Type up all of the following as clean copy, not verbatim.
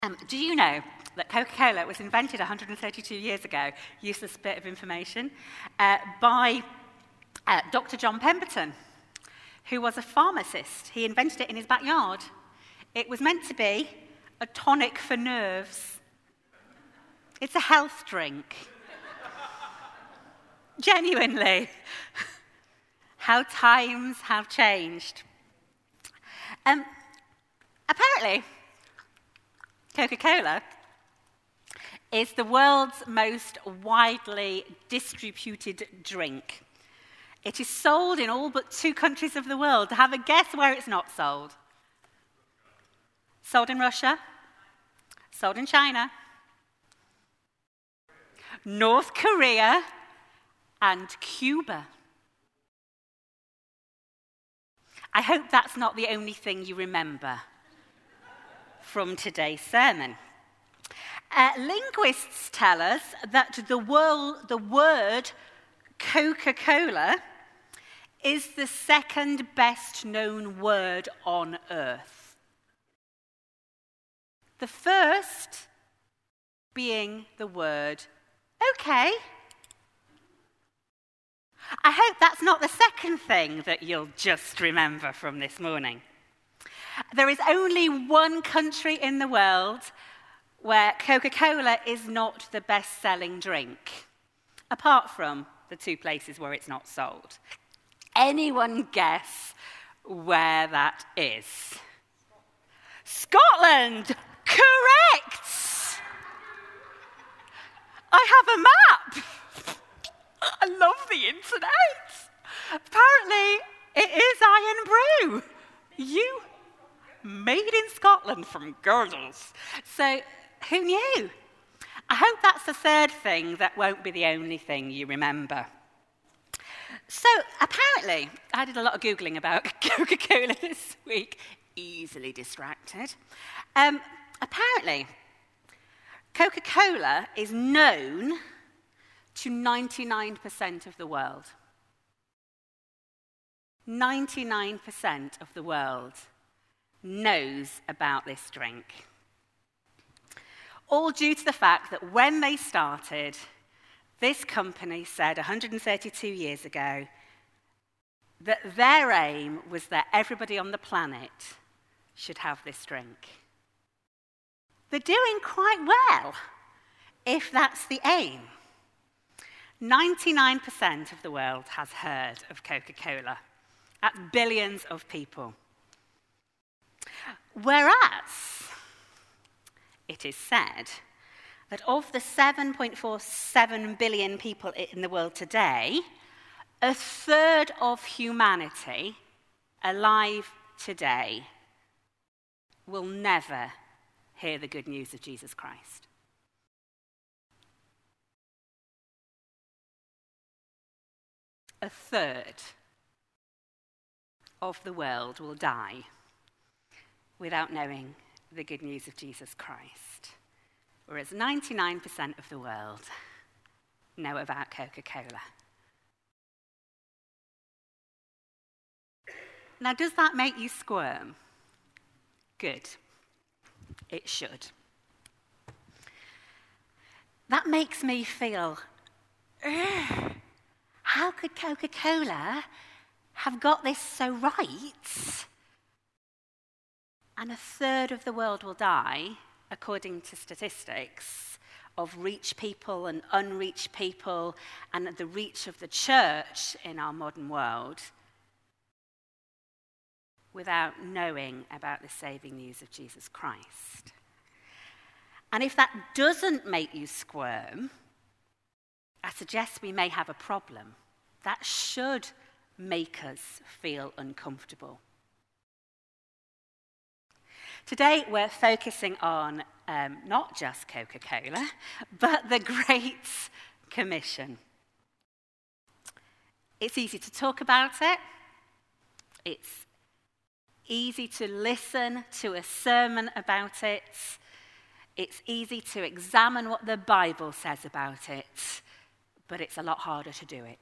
Do you know that Coca-Cola was invented 132 years ago, useless bit of information, by Dr. John Pemberton, who was a pharmacist. He invented it in his backyard. It was meant to be a tonic for nerves. It's a health drink. Genuinely. How times have changed. Apparently, Coca-Cola is the world's most widely distributed drink. It is sold in all but 2 countries of the world. Have a guess where it's not sold. Sold in Russia. Sold in China. North Korea and Cuba. I hope that's not the only thing you remember from today's sermon. Linguists tell us that the word Coca-Cola is the second best known word on earth. The first being the word okay. I hope that's not the second thing that you'll just remember from this morning. There is only one country in the world where Coca-Cola is not the best-selling drink, apart from the 2 places where it's not sold. Anyone guess where that is? Scotland! Correct! I have a map! I love the internet! Apparently, it is Irn-Bru. You made in Scotland from girdles. So, who knew? I hope that's the third thing that won't be the only thing you remember. So, apparently, I did a lot of Googling about Coca-Cola this week, easily distracted. Apparently, Coca-Cola is known to 99% of the world. 99% of the world knows about this drink. All due to the fact that when they started, this company said 132 years ago that their aim was that everybody on the planet should have this drink. They're doing quite well, if that's the aim. 99% of the world has heard of Coca-Cola. That's billions of people. Whereas, it is said that of the 7.47 billion people in the world today, a third of humanity alive today will never hear the good news of Jesus Christ. A third of the world will die without knowing the good news of Jesus Christ, whereas 99% of the world know about Coca-Cola. Now, does that make you squirm? Good. It should. That makes me feel, how could Coca-Cola have got this so right? And a third of the world will die, according to statistics, of reach people and unreached people and the reach of the church in our modern world without knowing about the saving news of Jesus Christ. And if that doesn't make you squirm, I suggest we may have a problem. That should make us feel uncomfortable. Today, we're focusing on not just Coca-Cola, but the Great Commission. It's easy to talk about it. It's easy to listen to a sermon about it. It's easy to examine what the Bible says about it, but it's a lot harder to do it.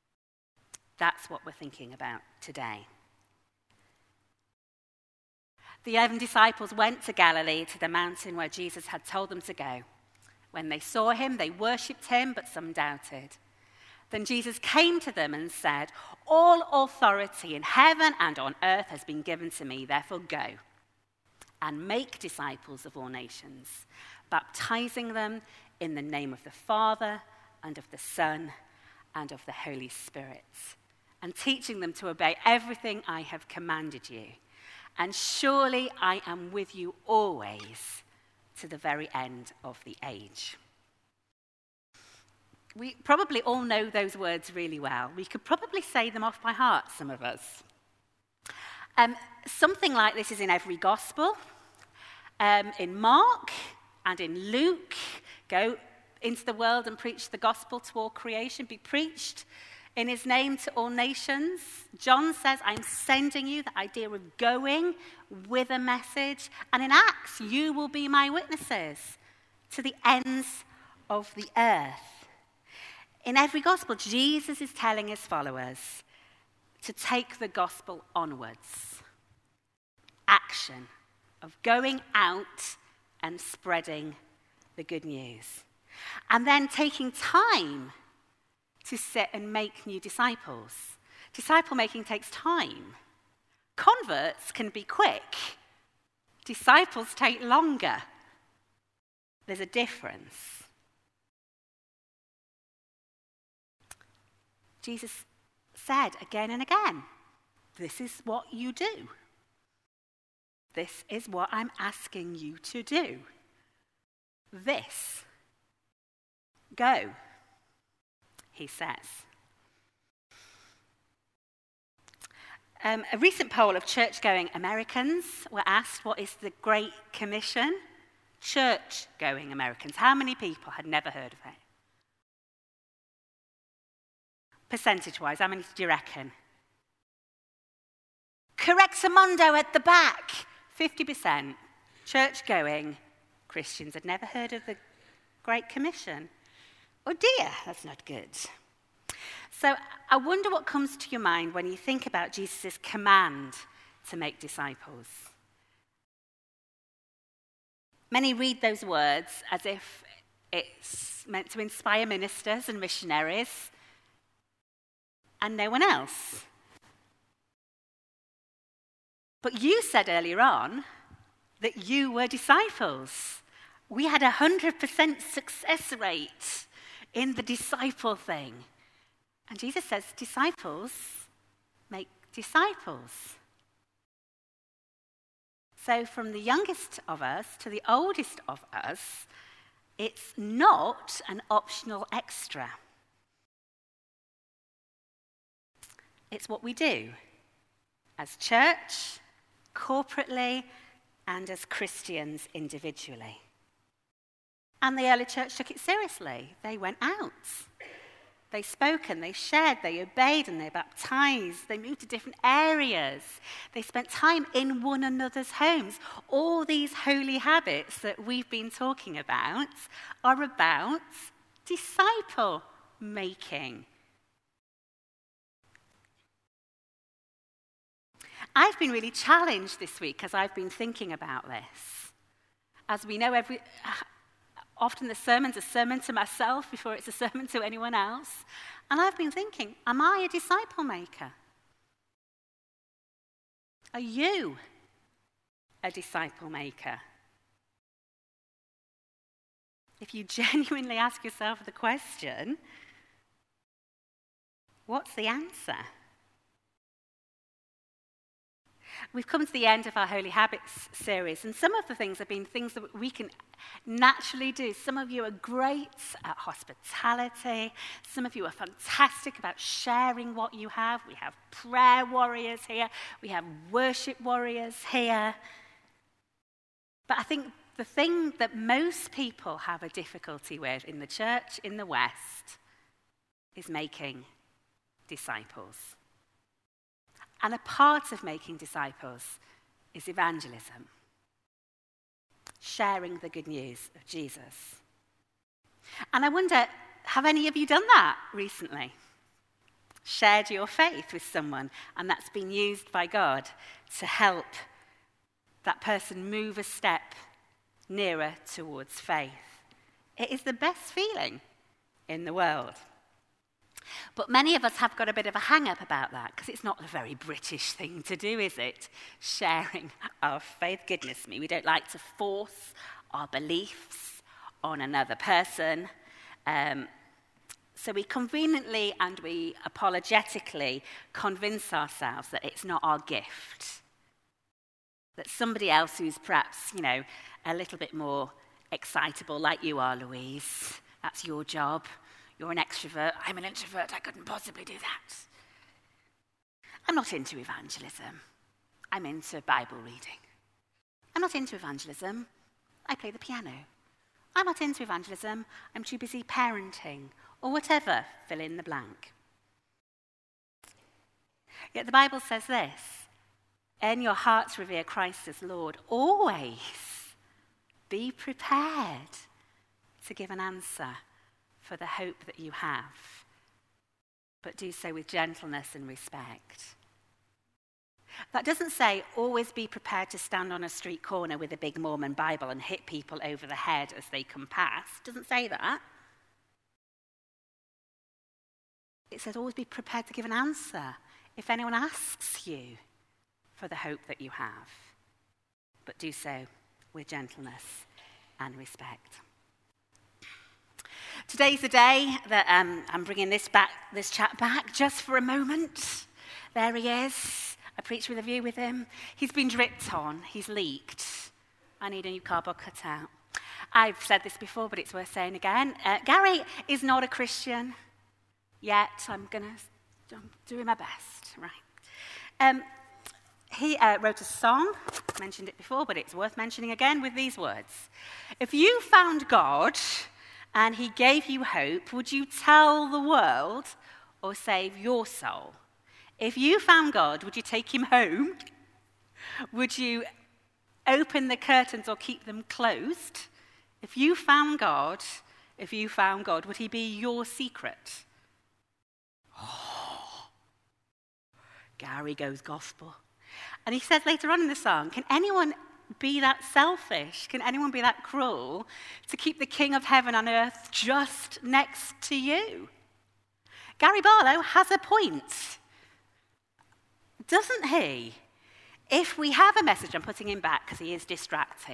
That's what we're thinking about today. The 11 disciples went to Galilee, to the mountain where Jesus had told them to go. When they saw him, they worshipped him, but some doubted. Then Jesus came to them and said, "All authority in heaven and on earth has been given to me, therefore go and make disciples of all nations, baptizing them in the name of the Father and of the Son and of the Holy Spirit, and teaching them to obey everything I have commanded you. And surely I am with you always to the very end of the age." We probably all know those words really well. We could probably say them off by heart, some of us. Something like this is in every gospel. In Mark and in Luke, go into the world and preach the gospel to all creation, be preached in his name to all nations. John says, "I'm sending you," the idea of going with a message. And in Acts, "You will be my witnesses to the ends of the earth." In every gospel, Jesus is telling his followers to take the gospel onwards. Action of going out and spreading the good news. And then taking time to sit and make new disciples. Disciple making takes time. Converts can be quick. Disciples take longer. There's a difference. Jesus said again and again, "This is what you do. This is what I'm asking you to do. This. Go," he says. A recent poll of church-going Americans were asked, what is the Great Commission? Church-going Americans. How many people had never heard of it? Percentage-wise, how many do you reckon? Correctamundo at the back. 50% church-going Christians had never heard of the Great Commission. Oh dear, that's not good. So I wonder what comes to your mind when you think about Jesus' command to make disciples. Many read those words as if it's meant to inspire ministers and missionaries and no one else. But you said earlier on that you were disciples. We had 100% success rate in the disciple thing. And Jesus says, disciples make disciples. So from the youngest of us to the oldest of us, it's not an optional extra. It's what we do as church, corporately, and as Christians individually. And the early church took it seriously. They went out. They spoke and they shared, they obeyed and they baptized. They moved to different areas. They spent time in one another's homes. All these holy habits that we've been talking about are about disciple making. I've been really challenged this week as I've been thinking about this. As we know, often the sermon's a sermon to myself before it's a sermon to anyone else. And I've been thinking, am I a disciple maker? Are you a disciple maker? If you genuinely ask yourself the question, what's the answer? We've come to the end of our Holy Habits series, and some of the things have been things that we can naturally do. Some of you are great at hospitality. Some of you are fantastic about sharing what you have. We have prayer warriors here. We have worship warriors here. But I think the thing that most people have a difficulty with in the church in the West is making disciples. And a part of making disciples is evangelism, sharing the good news of Jesus. And I wonder, have any of you done that recently? Shared your faith with someone, and that's been used by God to help that person move a step nearer towards faith. It is the best feeling in the world. But many of us have got a bit of a hang-up about that, because it's not a very British thing to do, is it? Sharing our faith. Goodness me, we don't like to force our beliefs on another person. So we conveniently and we apologetically convince ourselves that it's not our gift. That somebody else who's perhaps, a little bit more excitable, like you are, Louise, that's your job. You're an extrovert. I'm an introvert. I couldn't possibly do that. I'm not into evangelism. I'm into Bible reading. I'm not into evangelism. I play the piano. I'm not into evangelism. I'm too busy parenting, or whatever, fill in the blank. Yet the Bible says this: in your hearts revere Christ as Lord. Always be prepared to give an answer for the hope that you have, but do so with gentleness and respect. That doesn't say always be prepared to stand on a street corner with a big Mormon Bible and hit people over the head as they come past. It doesn't say that. It says always be prepared to give an answer if anyone asks you for the hope that you have, but do so with gentleness and respect. Today's the day that I'm bringing this chat back just for a moment. There he is. I preached with a view with him. He's been dripped on. He's leaked. I need a new cardboard cutout. I've said this before, but it's worth saying again. Gary is not a Christian yet. I'm doing my best, right? He wrote a song. I mentioned it before, but it's worth mentioning again with these words. If you found God and he gave you hope, would you tell the world or save your soul? If you found God, would you take him home? Would you open the curtains or keep them closed? If you found God, would he be your secret? Oh, Gary goes gospel. And he says later on in the song, can anyone be that selfish? Can anyone be that cruel to keep the King of heaven and earth just next to you? Gary Barlow has a point, doesn't he? If we have a message, I'm putting him back because he is distracting.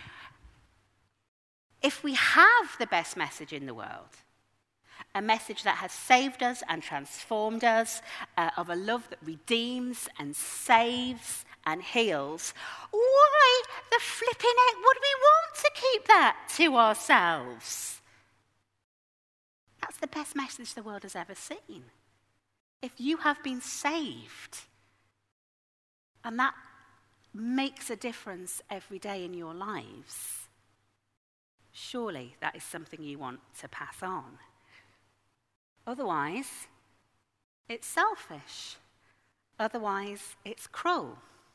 If we have the best message in the world, a message that has saved us and transformed us, of a love that redeems and saves and heals, why the flipping heck would we want to keep that to ourselves? That's the best message the world has ever seen. If you have been saved, and that makes a difference every day in your lives, surely that is something you want to pass on. Otherwise, it's selfish. Otherwise, it's cruel.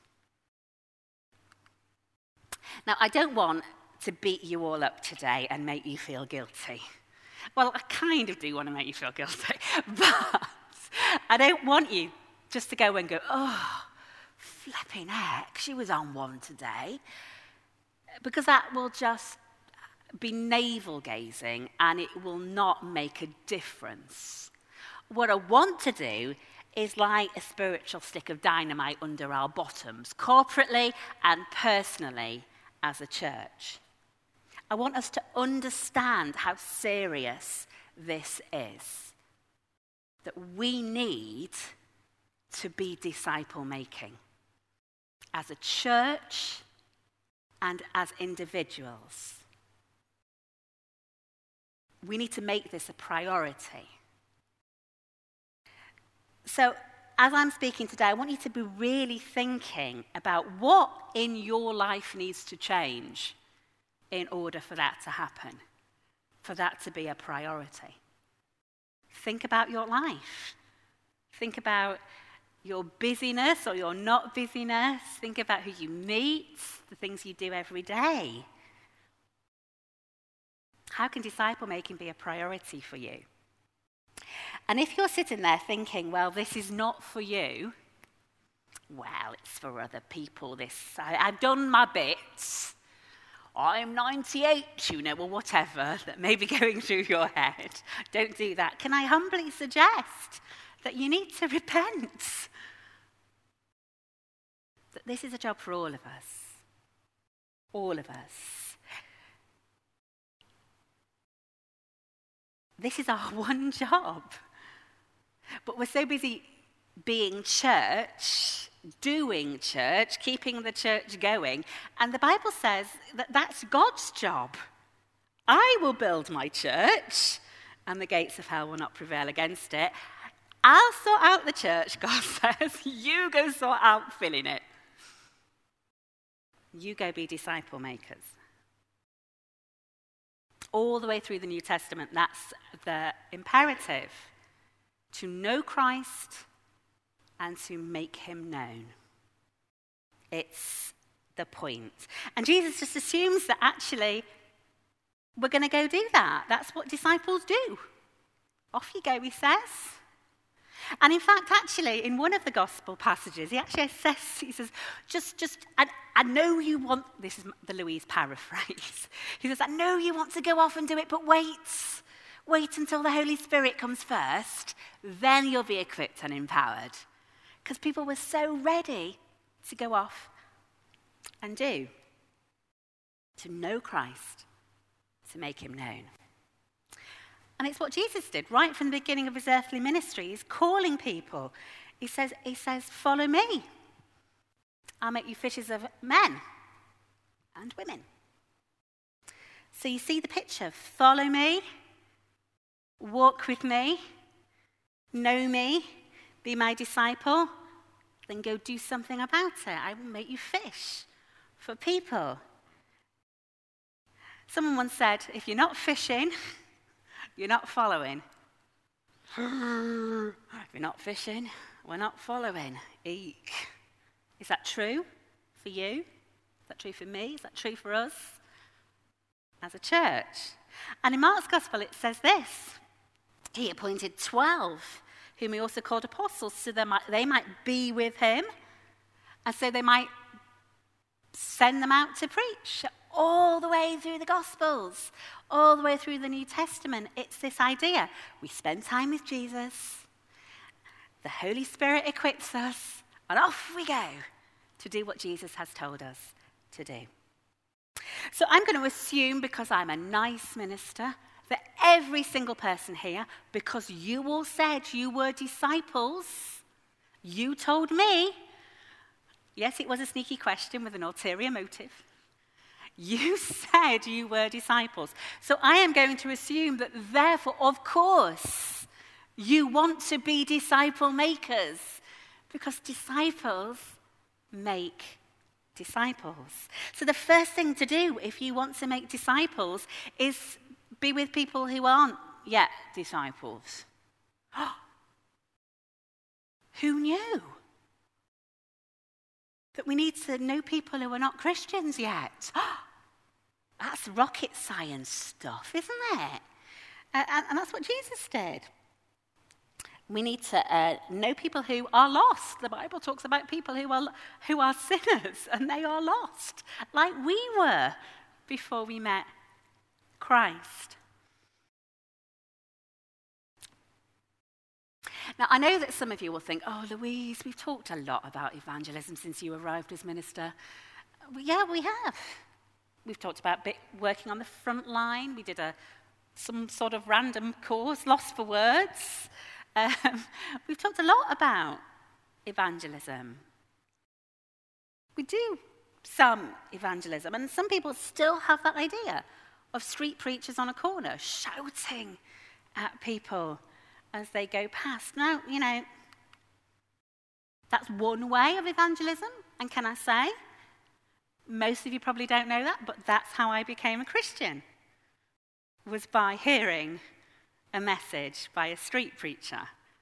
Now, I don't want to beat you all up today and make you feel guilty. Well, I kind of do want to make you feel guilty, but I don't want you just to go and go, oh, flipping heck, she was on one today, because that will just be navel-gazing and it will not make a difference. What I want to do is light a spiritual stick of dynamite under our bottoms, corporately and personally as a church. I want us to understand how serious this is, that we need to be disciple-making as a church and as individuals. We need to make this a priority. So, as I'm speaking today, I want you to be really thinking about what in your life needs to change in order for that to happen, for that to be a priority. Think about your life. Think about your busyness or your not busyness. Think about who you meet, the things you do every day. How can disciple making be a priority for you? And if you're sitting there thinking, well, this is not for you, Well, it's for other people, this. I've done my bit. I'm 98, or whatever that may be going through your head. Don't do that. Can I humbly suggest that you need to repent? That this is a job for all of us. All of us. This is our one job. But we're so busy being church, doing church, keeping the church going. And the Bible says that that's God's job. I will build my church, and the gates of hell will not prevail against it. I'll sort out the church, God says. You go sort out filling it. You go be disciple makers. All the way through the New Testament, that's the imperative. To know Christ and to make him known. It's the point. And Jesus just assumes that actually we're going to go do that. That's what disciples do. Off you go, he says. And in fact, actually, in one of the gospel passages, he says, I know you want, this is the Louise paraphrase. He says, I know you want to go off and do it, but wait until the Holy Spirit comes first, then you'll be equipped and empowered. Because people were so ready to go off and do, to know Christ, to make him known. And it's what Jesus did right from the beginning of his earthly ministry. He's calling people. He says, follow me. I'll make you fishers of men and women. So you see the picture. Follow me, walk with me, know me, be my disciple, then go do something about it. I will make you fish for people. Someone once said, if you're not fishing, you're not following. If you're not fishing, we're not following. Eek. Is that true for you? Is that true for me? Is that true for us as a church? And in Mark's Gospel it says this. He appointed 12, whom he also called apostles, so they might be with him, and so they might send them out to preach. All the way through the Gospels, all the way through the New Testament, it's this idea. We spend time with Jesus, the Holy Spirit equips us, and off we go to do what Jesus has told us to do. So I'm going to assume, because I'm a nice minister, that every single person here, because you all said you were disciples, you told me, yes, it was a sneaky question with an ulterior motive. You said you were disciples. So I am going to assume that therefore, of course, you want to be disciple makers, because disciples make disciples. So the first thing to do if you want to make disciples is be with people who aren't yet disciples. Who knew that we need to know people who are not Christians yet? That's rocket science stuff, isn't it? And that's what Jesus did. We need to know people who are lost. The Bible talks about people who are sinners, and they are lost, like we were before we met Christ. Now, I know that some of you will think, oh, Louise, we've talked a lot about evangelism since you arrived as minister. Yeah, we have. We've talked about working on the front line. We did some sort of random course, Lost for Words. We've talked a lot about evangelism. We do some evangelism, and some people still have that idea of street preachers on a corner shouting at people as they go past. Now, that's one way of evangelism, and can I say, most of you probably don't know that, but that's how I became a Christian, was by hearing a message by a street preacher.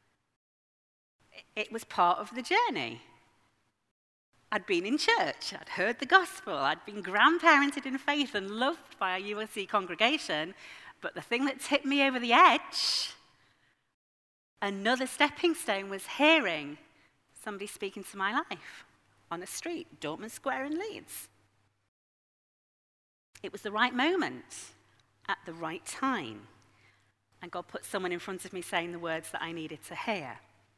It was part of the journey. I'd been in church, I'd heard the gospel, I'd been grandparented in faith and loved by a ULC congregation, but the thing that tipped me over the edge, another stepping stone, was hearing somebody speaking to my life on a street, Dortmund Square in Leeds. It was the right moment at the right time. And God put someone in front of me saying the words that I needed to hear.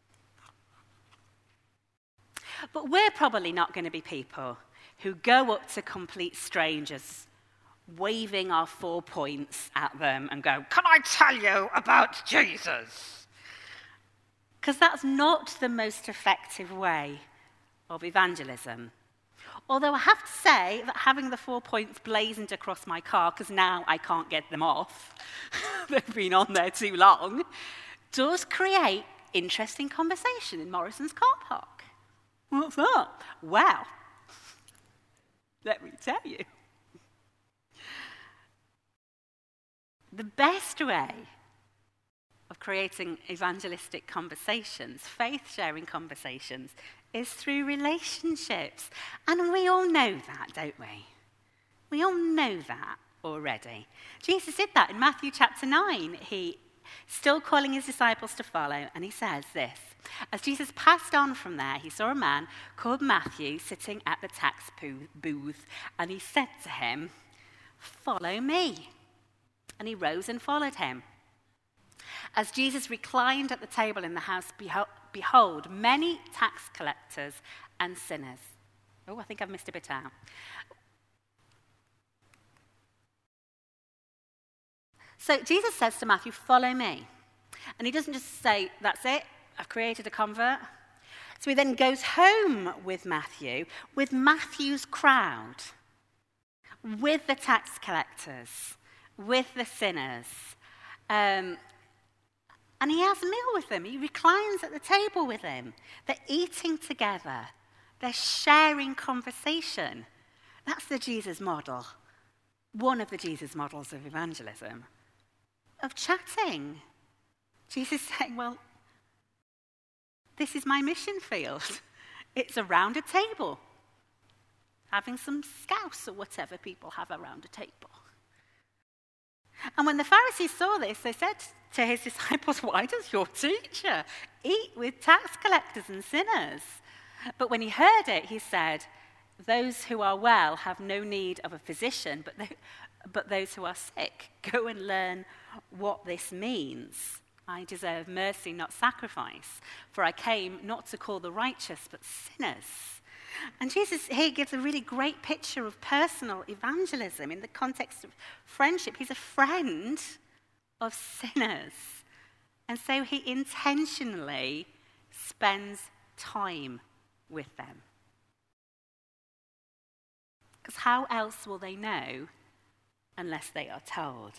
But we're probably not going to be people who go up to complete strangers, waving our 4 points at them and go, "Can I tell you about Jesus?" Because that's not the most effective way of evangelism. Although I have to say that having the 4 points blazoned across my car, because now I can't get them off, they've been on there too long, does create interesting conversation in Morrison's car park. What's that? Well, let me tell you. The best way of creating evangelistic conversations, faith-sharing conversations, is through relationships. And we all know that, don't we? We all know that already. Jesus did that in Matthew chapter 9. He, still calling his disciples to follow, and he says this: as Jesus passed on from there, he saw a man called Matthew sitting at the tax booth, and he said to him, "Follow me." And he rose and followed him. As Jesus reclined at the table in the house, behold, many tax collectors and sinners. Oh, I think I've missed a bit out. So Jesus says to Matthew, "Follow me." And he doesn't just say, "That's it, I've created a convert." So he then goes home with Matthew's crowd, with the tax collectors, with the sinners. And he has a meal with them. He reclines at the table with them. They're eating together. They're sharing conversation. That's the Jesus model. One of the Jesus models of evangelism. Of chatting. Jesus saying, well, this is my mission field. It's around a table. Having some scouse or whatever people have around a table. And when the Pharisees saw this, they said to his disciples, "Why does your teacher eat with tax collectors and sinners?" But when he heard it, he said, "Those who are well have no need of a physician, but those who are sick. Go and learn what this means. I deserve mercy, not sacrifice, for I came not to call the righteous, but sinners." And Jesus here gives a really great picture of personal evangelism in the context of friendship. He's a friend of sinners. And so he intentionally spends time with them. Because how else will they know unless they are told?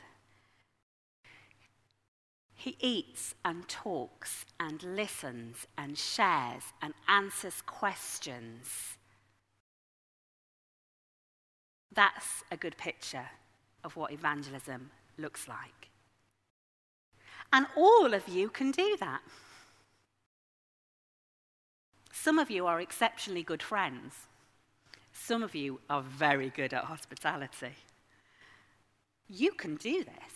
He eats and talks and listens and shares and answers questions. That's a good picture of what evangelism looks like. And all of you can do that. Some of you are exceptionally good friends. Some of you are very good at hospitality. You can do this.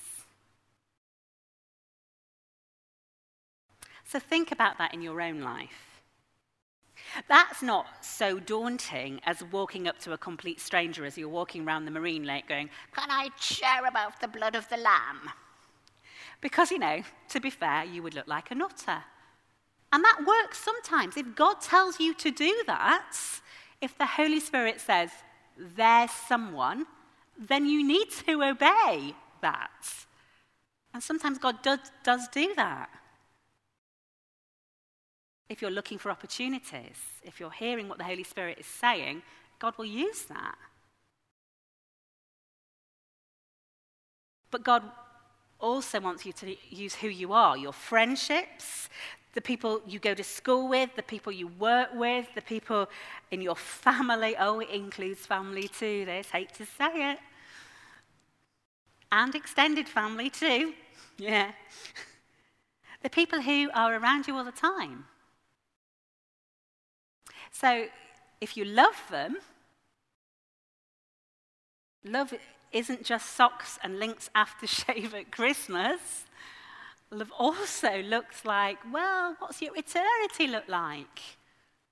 So think about that in your own life. That's not so daunting as walking up to a complete stranger as you're walking around the Marine Lake going, "Can I share about the blood of the lamb?" Because, to be fair, you would look like a nutter. And that works sometimes. If God tells you to do that, if the Holy Spirit says, "There's someone," then you need to obey that. And sometimes God does do that. If you're looking for opportunities, if you're hearing what the Holy Spirit is saying, God will use that. But God also wants you to use who you are, your friendships, the people you go to school with, the people you work with, the people in your family. Oh, it includes family too, hate to say it. And extended family too. Yeah. The people who are around you all the time. So, if you love them, love isn't just socks and Lynx aftershave at Christmas. Love also looks like, well, what's your eternity look like?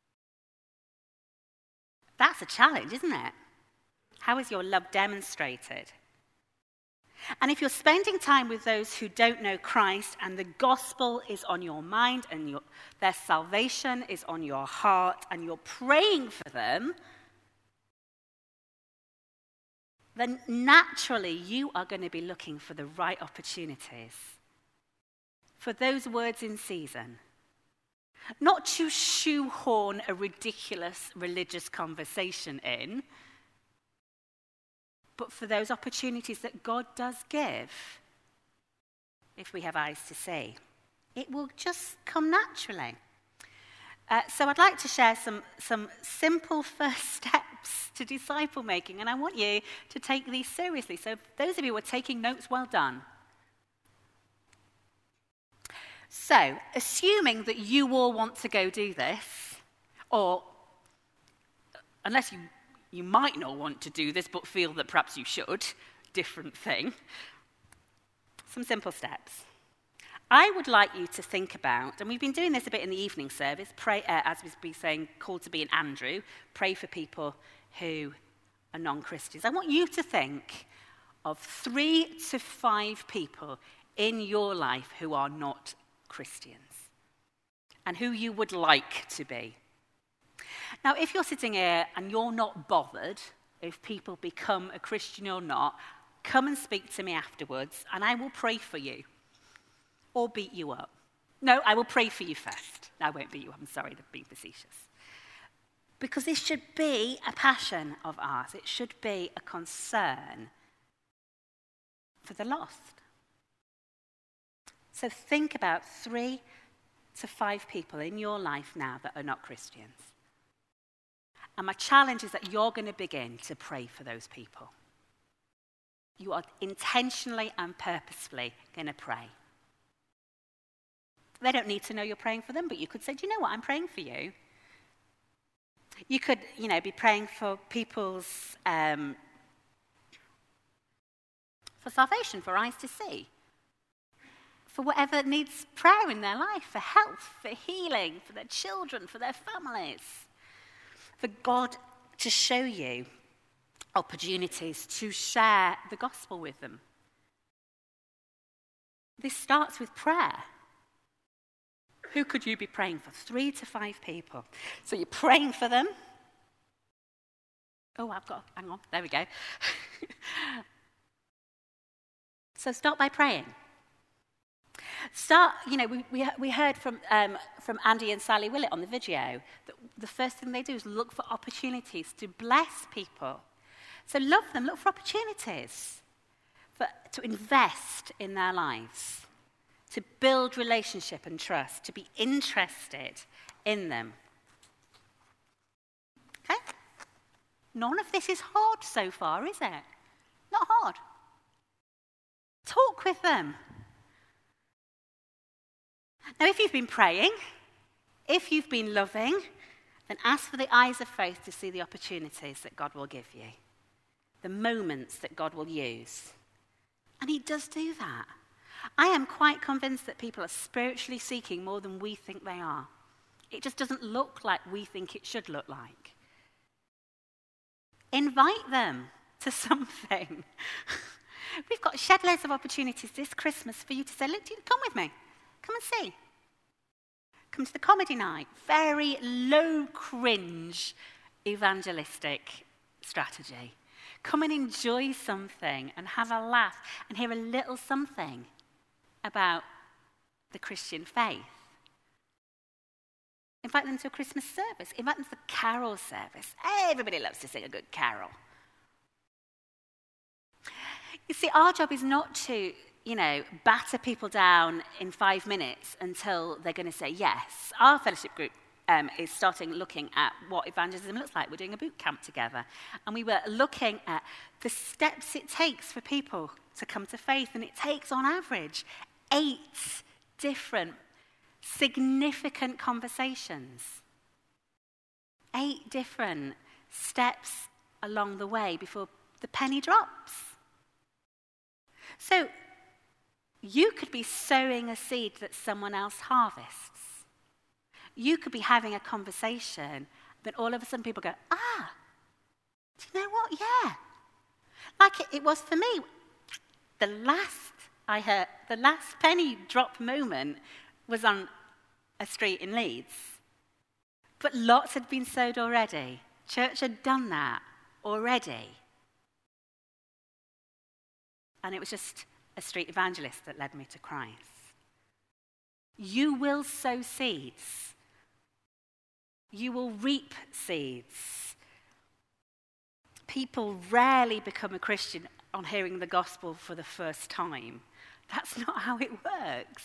That's a challenge, isn't it? How is your love demonstrated? And if you're spending time with those who don't know Christ and the gospel is on your mind and their salvation is on your heart and you're praying for them, then naturally you are going to be looking for the right opportunities, for those words in season. Not to shoehorn a ridiculous religious conversation in, but for those opportunities that God does give, if we have eyes to see. It will just come naturally. So I'd like to share some simple first steps to disciple making, and I want you to take these seriously. So those of you who are taking notes, well done. So, assuming that you all want to go do this, or unless you might not want to do this but feel that perhaps you should, different thing, some simple steps. I would like you to think about, and we've been doing this a bit in the evening service, pray, as we've been saying, called to be an Andrew, pray for people who are non-Christians. I want you to think of 3 to 5 people in your life who are not Christians and who you would like to be. Now, if you're sitting here and you're not bothered if people become a Christian or not, come and speak to me afterwards and I will pray for you or beat you up. No, I will pray for you first. I won't beat you up. I'm sorry to be facetious. Because this should be a passion of ours. It should be a concern for the lost. So think about 3 to 5 people in your life now that are not Christians. And my challenge is that you're going to begin to pray for those people. You are intentionally and purposefully going to pray. They don't need to know you're praying for them, but you could say, do you know what, I'm praying for you. You could, be praying for people's, for salvation, for eyes to see. For whatever needs prayer in their life, for health, for healing, for their children, for their families. For God to show you opportunities to share the gospel with them. This starts with prayer. Who could you be praying for? 3 to 5 people. So you're praying for them. Oh, hang on, there we go. So start by praying. We heard from Andy and Sally Willett on the video that the first thing they do is look for opportunities to bless people. So love them, look for opportunities to invest in their lives, to build relationship and trust, to be interested in them. Okay? None of this is hard so far, is it? Not hard. Talk with them. Now, if you've been praying, if you've been loving, then ask for the eyes of faith to see the opportunities that God will give you, the moments that God will use. And he does do that. I am quite convinced that people are spiritually seeking more than we think they are. It just doesn't look like we think it should look like. Invite them to something. We've got shed loads of opportunities this Christmas for you to say, look, come with me. Come and see. Come to the comedy night. Very low cringe evangelistic strategy. Come and enjoy something and have a laugh and hear a little something about the Christian faith. Invite them to a Christmas service. Invite them to the carol service. Everybody loves to sing a good carol. You see, our job is not to, batter people down in 5 minutes until they're going to say yes. Our fellowship group is starting looking at what evangelism looks like. We're doing a boot camp together. And we were looking at the steps it takes for people to come to faith. And it takes, on average, 8 different significant conversations. 8 different steps along the way before the penny drops. So you could be sowing a seed that someone else harvests. You could be having a conversation that all of a sudden people go, Do you know what? Yeah. Like it was for me. The last penny drop moment was on a street in Leeds. But lots had been sowed already. Church had done that already. And it was just a street evangelist that led me to Christ. You will sow seeds. You will reap seeds. People rarely become a Christian on hearing the gospel for the first time. That's not how it works.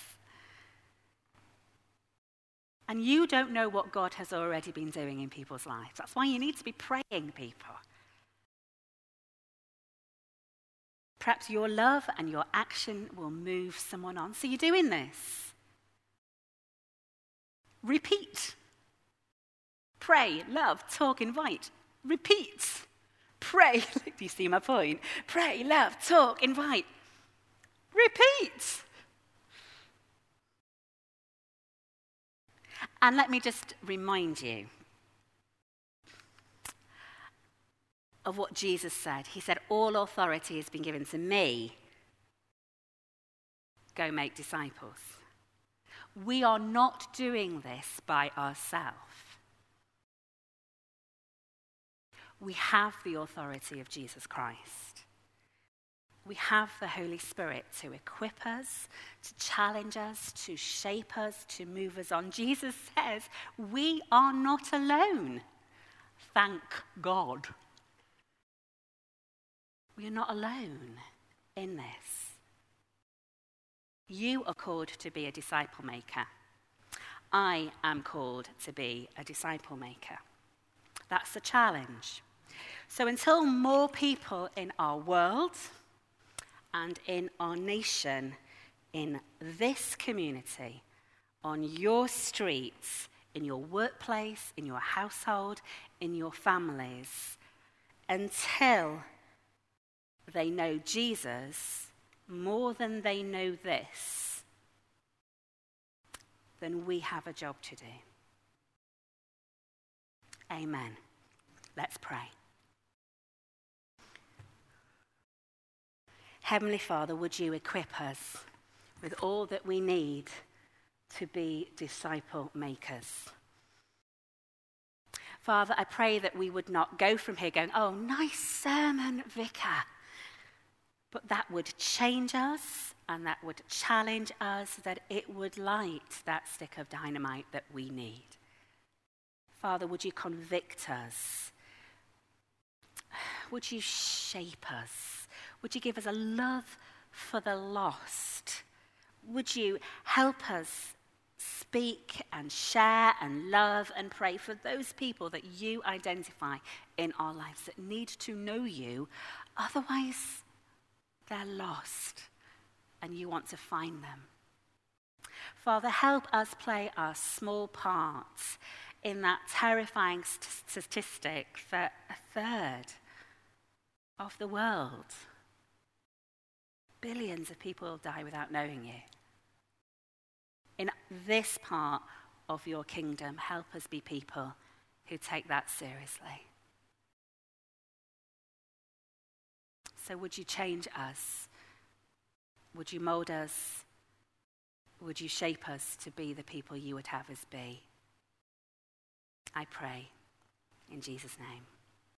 And you don't know what God has already been doing in people's lives. That's why you need to be praying, people. Perhaps your love and your action will move someone on. So you're doing this. Repeat. Pray, love, talk, invite. Repeat. Pray. Do you see my point? Pray, love, talk, invite. Repeat. And let me just remind you of what Jesus said. He said, all authority has been given to me. Go make disciples. We are not doing this by ourselves. We have the authority of Jesus Christ. We have the Holy Spirit to equip us, to challenge us, to shape us, to move us on. Jesus says we are not alone. Thank God. We are not alone in this. You are called to be a disciple maker. I am called to be a disciple maker. That's the challenge. So until more people in our world and in our nation, in this community, on your streets, in your workplace, in your household, in your families, until they know Jesus more than they know this, then we have a job to do. Amen. Let's pray. Heavenly Father, would you equip us with all that we need to be disciple makers? Father, I pray that we would not go from here going, oh, nice sermon, Vicar. But that would change us and that would challenge us, that it would light that stick of dynamite that we need. Father, would you convict us? Would you shape us? Would you give us a love for the lost? Would you help us speak and share and love and pray for those people that you identify in our lives that need to know you? Otherwise, they're lost and you want to find them. Father, help us play our small parts in that terrifying statistic that a third of the world, billions of people die without knowing you. In this part of your kingdom, help us be people who take that seriously. So would you change us? Would you mold us? Would you shape us to be the people you would have us be? I pray in Jesus' name.